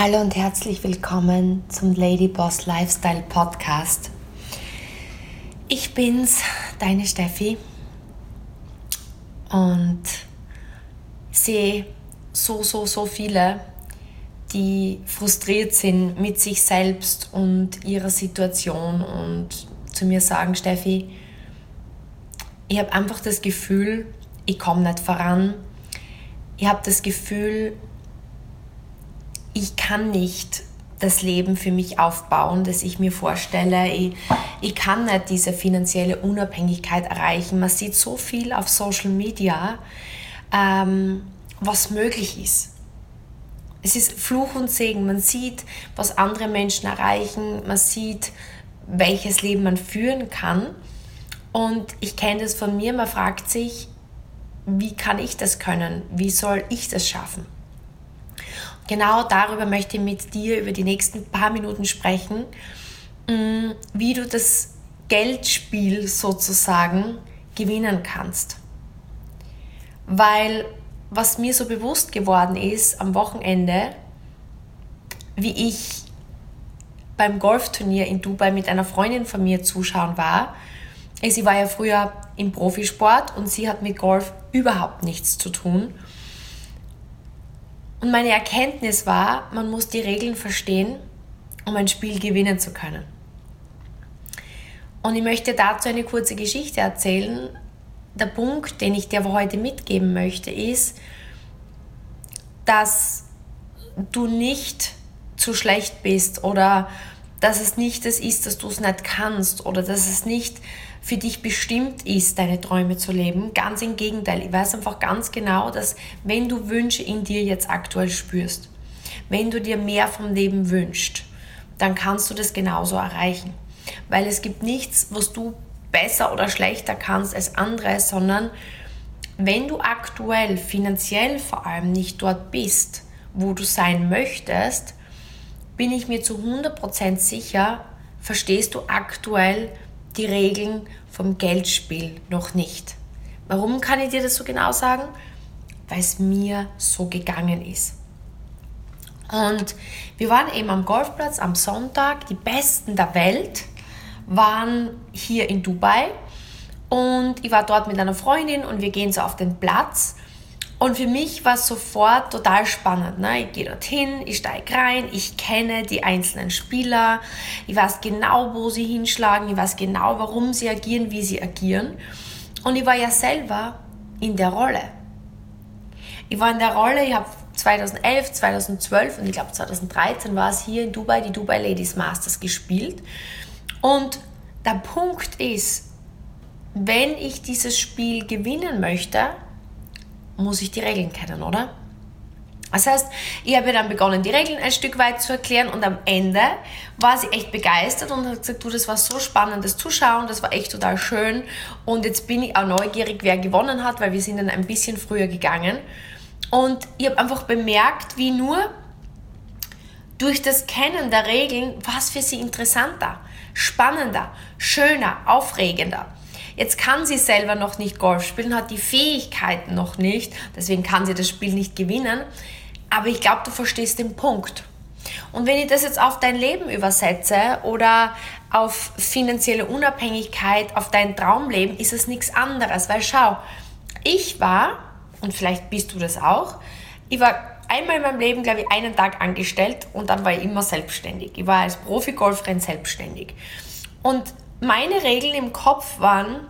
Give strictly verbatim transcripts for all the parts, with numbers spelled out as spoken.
Hallo und herzlich willkommen zum Lady Boss Lifestyle Podcast. Ich bin's, deine Steffi, und sehe so, so, so viele, die frustriert sind mit sich selbst und ihrer Situation und zu mir sagen: Steffi, ich habe einfach das Gefühl, ich komme nicht voran. Ich habe das Gefühl, ich kann nicht das Leben für mich aufbauen, das ich mir vorstelle. Ich, ich kann nicht diese finanzielle Unabhängigkeit erreichen. Man sieht so viel auf Social Media, ähm, was möglich ist. Es ist Fluch und Segen. Man sieht, was andere Menschen erreichen. Man sieht, welches Leben man führen kann. Und ich kenne das von mir. Man fragt sich, wie kann ich das können? Wie soll ich das schaffen? Genau darüber möchte ich mit dir über die nächsten paar Minuten sprechen, wie du das Geldspiel sozusagen gewinnen kannst. Weil was mir so bewusst geworden ist am Wochenende, wie ich beim Golfturnier in Dubai mit einer Freundin von mir zuschauen war, sie war ja früher im Profisport und sie hat mit Golf überhaupt nichts zu tun. Und meine Erkenntnis war, man muss die Regeln verstehen, um ein Spiel gewinnen zu können. Und ich möchte dazu eine kurze Geschichte erzählen. Der Punkt, den ich dir heute mitgeben möchte, ist, dass du nicht zu schlecht bist oder dass es nicht das ist, dass du es nicht kannst oder dass es nicht für dich bestimmt ist, deine Träume zu leben. Ganz im Gegenteil. Ich weiß einfach ganz genau, dass wenn du Wünsche in dir jetzt aktuell spürst, wenn du dir mehr vom Leben wünschst, dann kannst du das genauso erreichen. Weil es gibt nichts, was du besser oder schlechter kannst als andere, sondern wenn du aktuell finanziell vor allem nicht dort bist, wo du sein möchtest, bin ich mir zu hundert Prozent sicher, verstehst du aktuell die Regeln vom Geldspiel noch nicht. Warum kann ich dir das so genau sagen? Weil es mir so gegangen ist. Und wir waren eben am Golfplatz am Sonntag. Die Besten der Welt waren hier in Dubai. Und ich war dort mit einer Freundin und wir gehen so auf den Platz. Und für mich war es sofort total spannend. Ne? Ich gehe dorthin, ich steige rein, ich kenne die einzelnen Spieler, ich weiß genau, wo sie hinschlagen, ich weiß genau, warum sie agieren, wie sie agieren. Und ich war ja selber in der Rolle. Ich war in der Rolle, ich habe zweitausendelf, zweitausendzwölf und ich glaube zweitausenddreizehn war es hier in Dubai, die Dubai Ladies Masters gespielt. Und der Punkt ist, wenn ich dieses Spiel gewinnen möchte, muss ich die Regeln kennen, oder? Das heißt, ich habe dann begonnen, die Regeln ein Stück weit zu erklären und am Ende war sie echt begeistert und hat gesagt, du, das war so spannend, das Zuschauen, das war echt total schön und jetzt bin ich auch neugierig, wer gewonnen hat, weil wir sind dann ein bisschen früher gegangen und ich habe einfach bemerkt, wie nur durch das Kennen der Regeln war es für sie interessanter, spannender, schöner, aufregender. Jetzt kann sie selber noch nicht Golf spielen, hat die Fähigkeiten noch nicht, deswegen kann sie das Spiel nicht gewinnen. Aber ich glaube, du verstehst den Punkt. Und wenn ich das jetzt auf dein Leben übersetze oder auf finanzielle Unabhängigkeit, auf dein Traumleben, ist es nichts anderes. Weil schau, ich war, und vielleicht bist du das auch, ich war einmal in meinem Leben, glaube ich, einen Tag angestellt und dann war ich immer selbstständig. Ich war als Profi-Golferin selbstständig. Und meine Regeln im Kopf waren,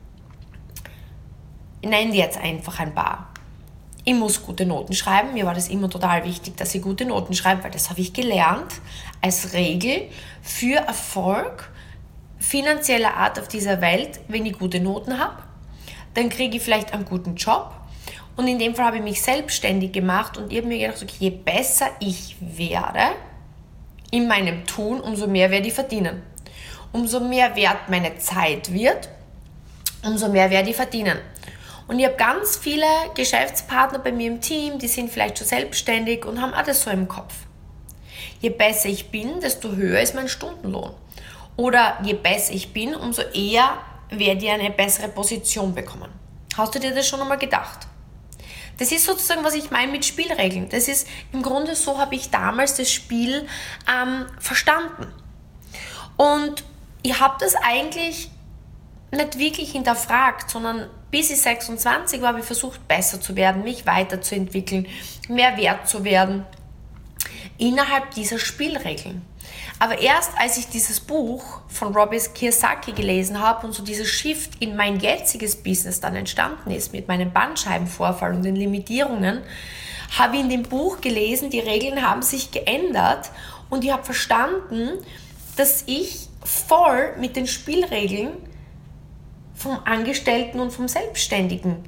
ich nenne die jetzt einfach ein paar. Ich muss gute Noten schreiben. Mir war das immer total wichtig, dass ich gute Noten schreibe, weil das habe ich gelernt als Regel für Erfolg finanzieller Art auf dieser Welt. Wenn ich gute Noten habe, dann kriege ich vielleicht einen guten Job. Und in dem Fall habe ich mich selbstständig gemacht und ich habe mir gedacht, okay, je besser ich werde in meinem Tun, umso mehr werde ich verdienen. Umso mehr wert meine Zeit wird, umso mehr werde ich verdienen. Und ich habe ganz viele Geschäftspartner bei mir im Team, die sind vielleicht schon selbstständig und haben alles so im Kopf. Je besser ich bin, desto höher ist mein Stundenlohn. Oder je besser ich bin, umso eher werde ich eine bessere Position bekommen. Hast du dir das schon einmal gedacht? Das ist sozusagen, was ich meine mit Spielregeln. Das ist im Grunde, so habe ich damals das Spiel ähm, verstanden. Und ich habe das eigentlich nicht wirklich hinterfragt, sondern bis ich sechsundzwanzig war, habe ich versucht, besser zu werden, mich weiterzuentwickeln, mehr wert zu werden innerhalb dieser Spielregeln. Aber erst als ich dieses Buch von Robert Kiyosaki gelesen habe und so dieser Shift in mein jetziges Business dann entstanden ist, mit meinem Bandscheibenvorfall und den Limitierungen, habe ich in dem Buch gelesen, die Regeln haben sich geändert und ich habe verstanden, dass ich voll mit den Spielregeln vom Angestellten und vom Selbstständigen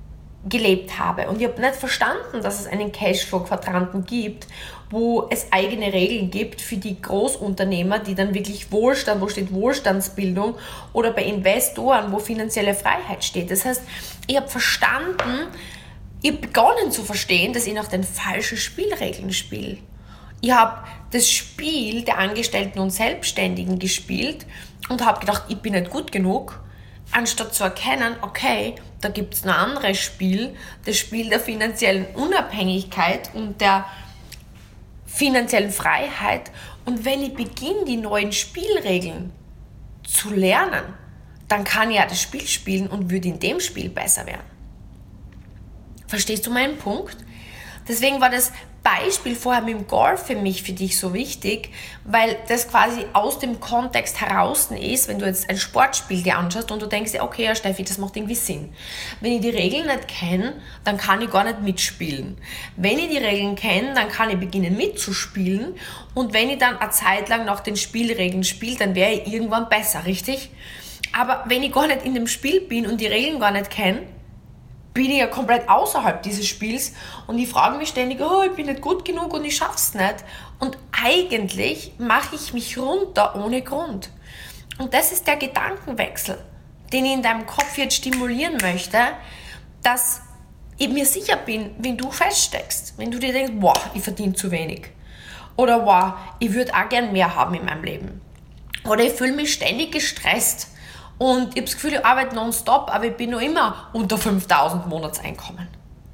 gelebt habe. Und ich habe nicht verstanden, dass es einen Cashflow-Quadranten gibt, wo es eigene Regeln gibt für die Großunternehmer, die dann wirklich Wohlstand, wo steht Wohlstandsbildung, oder bei Investoren, wo finanzielle Freiheit steht. Das heißt, ich habe verstanden, ich habe begonnen zu verstehen, dass ich nach den falschen Spielregeln spiele. Ich habe das Spiel der Angestellten und Selbstständigen gespielt und habe gedacht, ich bin nicht gut genug, anstatt zu erkennen, okay, da gibt es ein anderes Spiel, das Spiel der finanziellen Unabhängigkeit und der finanziellen Freiheit. Und wenn ich beginne, die neuen Spielregeln zu lernen, dann kann ich ja das Spiel spielen und würde in dem Spiel besser werden. Verstehst du meinen Punkt? Deswegen war das Beispiel vorher mit dem Golf für mich, für dich so wichtig, weil das quasi aus dem Kontext heraus ist, wenn du jetzt ein Sportspiel dir anschaust und du denkst dir, okay, ja Steffi, das macht irgendwie Sinn. Wenn ich die Regeln nicht kenne, dann kann ich gar nicht mitspielen. Wenn ich die Regeln kenne, dann kann ich beginnen mitzuspielen und wenn ich dann eine Zeit lang nach den Spielregeln spiele, dann wäre ich irgendwann besser, richtig? Aber wenn ich gar nicht in dem Spiel bin und die Regeln gar nicht kenne, bin ich ja komplett außerhalb dieses Spiels und ich frage mich ständig, oh, ich bin nicht gut genug und ich schaff's nicht. Und eigentlich mache ich mich runter ohne Grund. Und das ist der Gedankenwechsel, den ich in deinem Kopf jetzt stimulieren möchte, dass ich mir sicher bin, wenn du feststeckst, wenn du dir denkst, boah, ich verdiene zu wenig. Oder wow, ich würde auch gern mehr haben in meinem Leben. Oder ich fühle mich ständig gestresst. Und ich habe das Gefühl, ich arbeite nonstop, aber ich bin noch immer unter fünftausend Monatseinkommen.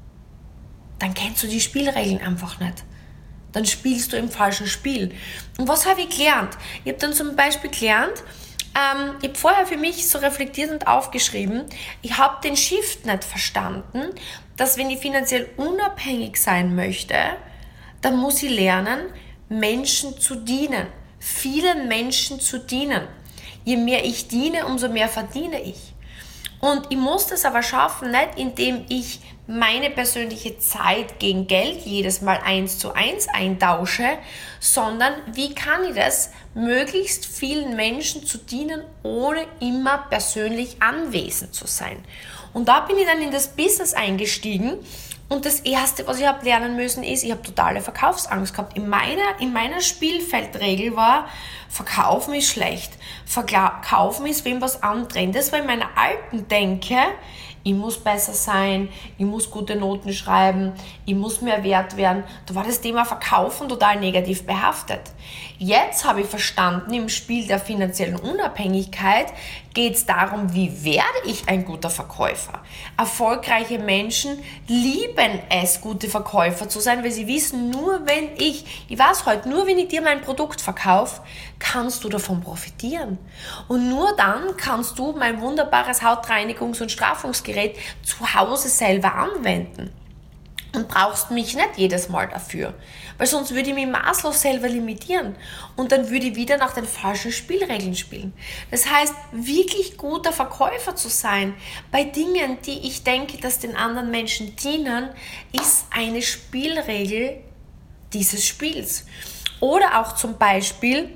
Dann kennst du die Spielregeln einfach nicht. Dann spielst du im falschen Spiel. Und was habe ich gelernt? Ich habe dann zum Beispiel gelernt, ähm, ich habe vorher für mich so reflektiert und aufgeschrieben, ich habe den Shift nicht verstanden, dass wenn ich finanziell unabhängig sein möchte, dann muss ich lernen, Menschen zu dienen. Vielen Menschen zu dienen. Je mehr ich diene, umso mehr verdiene ich. Und ich muss das aber schaffen, nicht indem ich meine persönliche Zeit gegen Geld jedes Mal eins zu eins eintausche, sondern wie kann ich das, möglichst vielen Menschen zu dienen, ohne immer persönlich anwesend zu sein. Und da bin ich dann in das Business eingestiegen. Und das Erste, was ich habe lernen müssen, ist, ich habe totale Verkaufsangst gehabt. In meiner, in meiner Spielfeldregel war, Verkaufen ist schlecht. Verkaufen ist wem was andrehen. Das war in meiner alten Denke, ich muss besser sein, ich muss gute Noten schreiben, ich muss mehr wert werden. Da war das Thema Verkaufen total negativ behaftet. Jetzt habe ich verstanden, im Spiel der finanziellen Unabhängigkeit geht es darum, wie werde ich ein guter Verkäufer. Erfolgreiche Menschen lieben es, gute Verkäufer zu sein, weil sie wissen, nur wenn ich, ich weiß heute, nur wenn ich dir mein Produkt verkaufe, kannst du davon profitieren. Und nur dann kannst du mein wunderbares Hautreinigungs- und Straffungsgerät zu Hause selber anwenden. Und brauchst mich nicht jedes Mal dafür. Weil sonst würde ich mich maßlos selber limitieren. Und dann würde ich wieder nach den falschen Spielregeln spielen. Das heißt, wirklich guter Verkäufer zu sein bei Dingen, die ich denke, dass den anderen Menschen dienen, ist eine Spielregel dieses Spiels. Oder auch zum Beispiel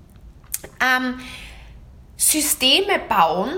ähm, Systeme bauen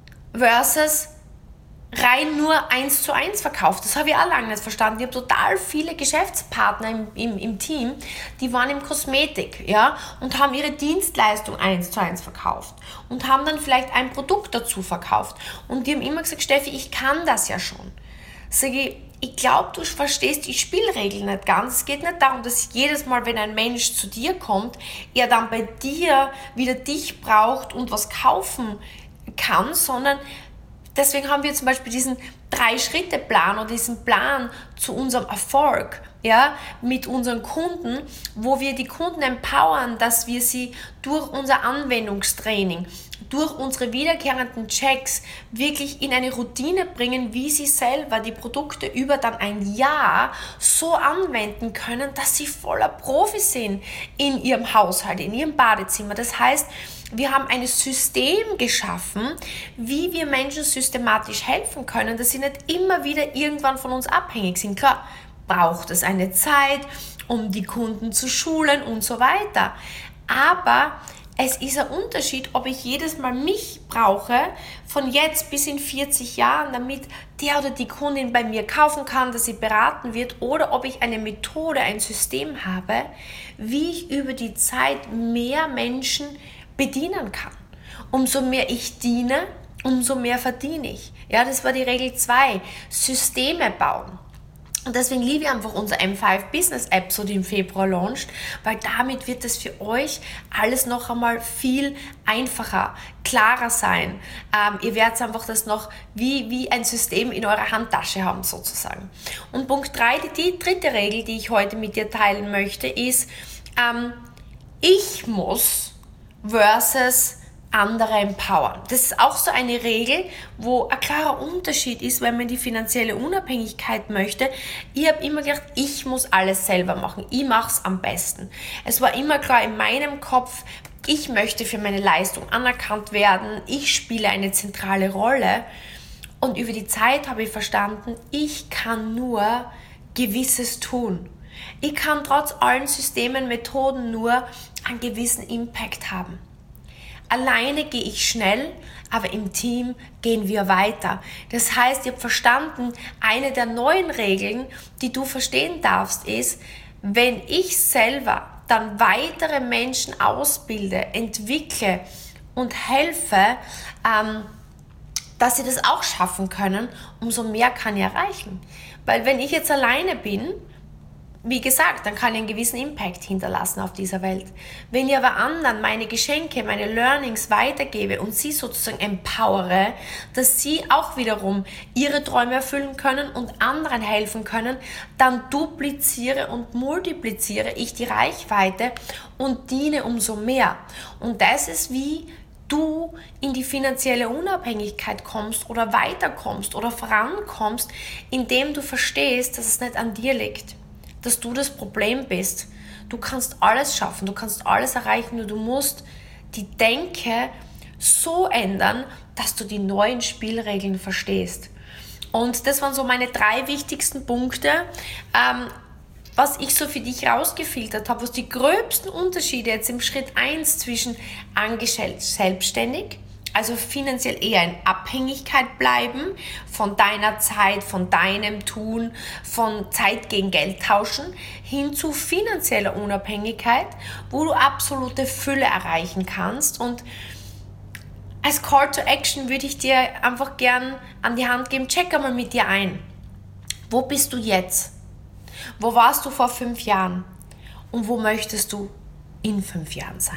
versus rein nur eins zu eins verkauft. Das habe ich auch lange nicht verstanden. Ich habe total viele Geschäftspartner im, im, im Team, die waren im Kosmetik, ja, und haben ihre Dienstleistung eins zu eins verkauft und haben dann vielleicht ein Produkt dazu verkauft. Und die haben immer gesagt, Steffi, ich kann das ja schon. Sage ich, ich glaube, du verstehst die Spielregeln nicht ganz. Es geht nicht darum, dass jedes Mal, wenn ein Mensch zu dir kommt, er dann bei dir wieder dich braucht und was kaufen kann, sondern deswegen haben wir zum Beispiel diesen Drei-Schritte-Plan oder diesen Plan zu unserem Erfolg, ja, mit unseren Kunden, wo wir die Kunden empowern, dass wir sie durch unser Anwendungstraining, durch unsere wiederkehrenden Checks wirklich in eine Routine bringen, wie sie selber die Produkte über dann ein Jahr so anwenden können, dass sie voller Profi sind in ihrem Haushalt, in ihrem Badezimmer. Das heißt, wir haben ein System geschaffen, wie wir Menschen systematisch helfen können, dass sie nicht immer wieder irgendwann von uns abhängig sind. Klar, braucht es eine Zeit, um die Kunden zu schulen und so weiter. Aber es ist ein Unterschied, ob ich jedes Mal mich brauche, von jetzt bis in vierzig Jahren, damit der oder die Kundin bei mir kaufen kann, dass sie beraten wird, oder ob ich eine Methode, ein System habe, wie ich über die Zeit mehr Menschen bedienen kann. Umso mehr ich diene, umso mehr verdiene ich. Ja, das war die Regel zwei. Systeme bauen. Und deswegen liebe ich einfach unsere M fünf Business App, so die im Februar launcht, weil damit wird es für euch alles noch einmal viel einfacher, klarer sein. Ähm, ihr werdet einfach das noch wie, wie ein System in eurer Handtasche haben sozusagen. Und Punkt drei, die, die dritte Regel, die ich heute mit dir teilen möchte, ist, ähm, ich muss versus andere empowern. Das ist auch so eine Regel, wo ein klarer Unterschied ist, wenn man die finanzielle Unabhängigkeit möchte. Ich habe immer gedacht, ich muss alles selber machen. Ich mache es am besten. Es war immer klar in meinem Kopf, ich möchte für meine Leistung anerkannt werden. Ich spiele eine zentrale Rolle. Und über die Zeit habe ich verstanden, ich kann nur Gewisses tun. Ich kann trotz allen Systemen, Methoden nur einen gewissen Impact haben. Alleine gehe ich schnell, aber im Team gehen wir weiter. Das heißt, ihr habt verstanden, eine der neuen Regeln, die du verstehen darfst, ist, wenn ich selber dann weitere Menschen ausbilde, entwickle und helfe, ähm, dass sie das auch schaffen können, umso mehr kann ich erreichen. Weil wenn ich jetzt alleine bin, wie gesagt, dann kann ich einen gewissen Impact hinterlassen auf dieser Welt. Wenn ich aber anderen meine Geschenke, meine Learnings weitergebe und sie sozusagen empowere, dass sie auch wiederum ihre Träume erfüllen können und anderen helfen können, dann dupliziere und multipliziere ich die Reichweite und diene umso mehr. Und das ist, wie du in die finanzielle Unabhängigkeit kommst oder weiterkommst oder vorankommst, indem du verstehst, dass es nicht an dir liegt, dass du das Problem bist. Du kannst alles schaffen, du kannst alles erreichen, nur du musst die Denke so ändern, dass du die neuen Spielregeln verstehst. Und das waren so meine drei wichtigsten Punkte, ähm, was ich so für dich rausgefiltert habe, was die gröbsten Unterschiede jetzt im Schritt eins zwischen angestellt selbstständig, also finanziell eher in Abhängigkeit bleiben von deiner Zeit, von deinem Tun, von Zeit gegen Geld tauschen, hin zu finanzieller Unabhängigkeit, wo du absolute Fülle erreichen kannst. Und als Call to Action würde ich dir einfach gern an die Hand geben, check einmal mit dir ein. Wo bist du jetzt? Wo warst du vor fünf Jahren? Und wo möchtest du in fünf Jahren sein?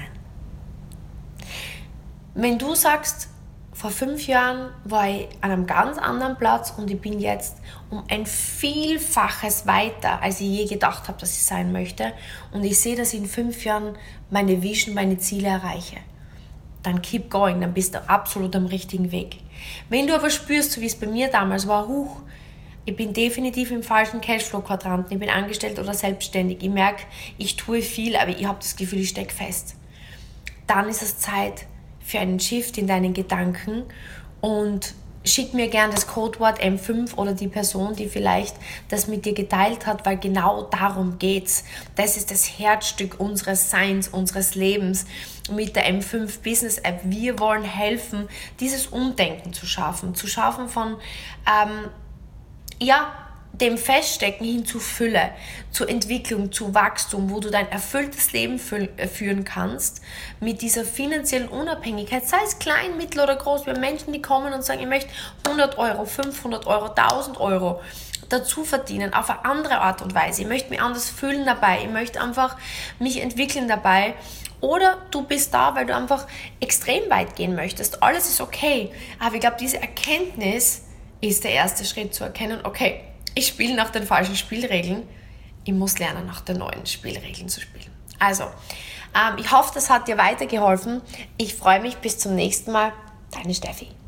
Wenn du sagst, vor fünf Jahren war ich an einem ganz anderen Platz und ich bin jetzt um ein Vielfaches weiter, als ich je gedacht habe, dass ich sein möchte, und ich sehe, dass ich in fünf Jahren meine Vision, meine Ziele erreiche, dann keep going, dann bist du absolut am richtigen Weg. Wenn du aber spürst, so wie es bei mir damals war, huch, ich bin definitiv im falschen Cashflow-Quadranten, ich bin angestellt oder selbstständig, ich merke, ich tue viel, aber ich habe das Gefühl, ich stecke fest, dann ist es Zeit für einen Shift in deinen Gedanken, und schick mir gern das Codewort M fünf oder die Person, die vielleicht das mit dir geteilt hat, weil genau darum geht's. Das ist das Herzstück unseres Seins, unseres Lebens mit der M fünf Business App. Wir wollen helfen, dieses Umdenken zu schaffen, zu schaffen von, ähm, ja, dem Feststecken hin zu Fülle, zur Entwicklung, zu Wachstum, wo du dein erfülltes Leben führen kannst, mit dieser finanziellen Unabhängigkeit, sei es klein, mittel oder groß. Wir haben Menschen, die kommen und sagen, ich möchte hundert Euro, fünfhundert Euro, tausend Euro dazu verdienen, auf eine andere Art und Weise. Ich möchte mich anders fühlen dabei, ich möchte einfach mich entwickeln dabei. Oder du bist da, weil du einfach extrem weit gehen möchtest. Alles ist okay, aber ich glaube, diese Erkenntnis ist der erste Schritt zu erkennen, okay, ich spiele nach den falschen Spielregeln, ich muss lernen, nach den neuen Spielregeln zu spielen. Also, ähm, ich hoffe, das hat dir weitergeholfen. Ich freue mich bis zum nächsten Mal. Deine Steffi.